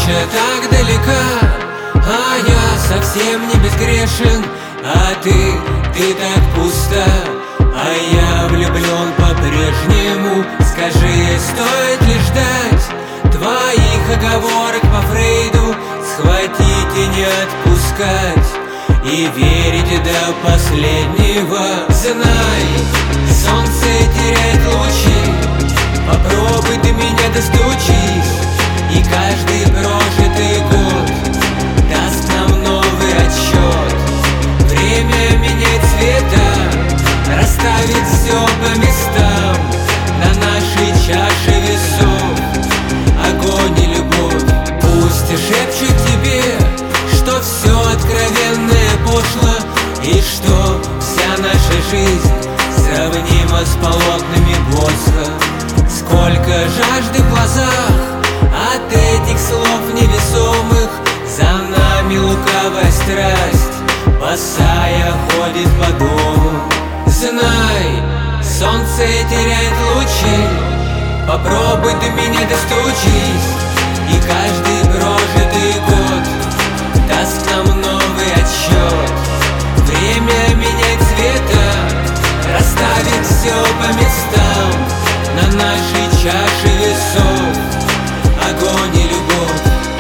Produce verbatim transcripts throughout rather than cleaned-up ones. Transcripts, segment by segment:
Удача так далека, а я совсем не безгрешен. А ты, ты так пуста, а я влюблен по-прежнему. Скажи, стоит ли ждать твоих оговорок по Фрейду, схватить и не отпускать, и верить до последнего? Знай, солнце теряет лучи, попробуй ты меня достучись, и каждый прожитый год даст нам новый отсчет. Время меняет цвета, расставит все по местам на нашей чаше весов. Огонь и любовь пусть шепчут тебе, что все откровенное пошло, и что вся наша жизнь сравнима с полотнами Босха. Сколько жажды в глазах от этих слов невесомых, за нами лукавая страсть босая ходит по дому. Знай, солнце теряет лучи, попробуй до меня достучись, и каждый прожитый год даст нам новый отсчет. Время меняет цвета, расставит все по местам на нашей чаше весов. Огонь и любовь.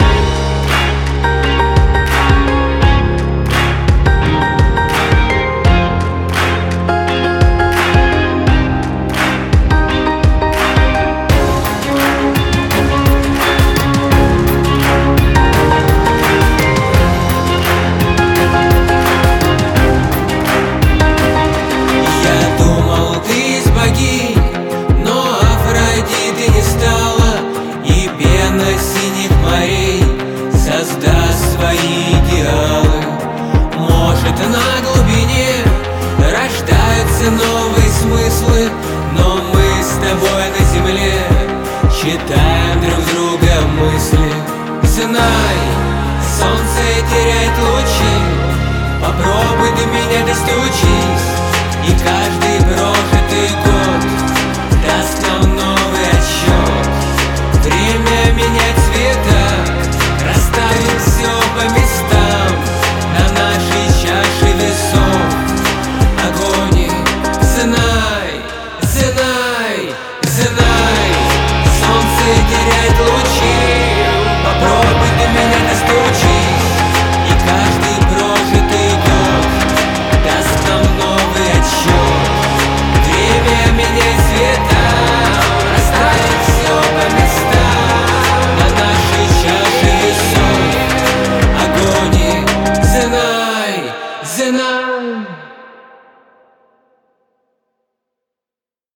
Синих морей создаст свои идеалы. Может, на глубине рождаются новые смыслы, но мы с тобой на земле читаем друг друга мысли. Знай, солнце теряет лучи, попробуй до меня достучись, и каждый прожитый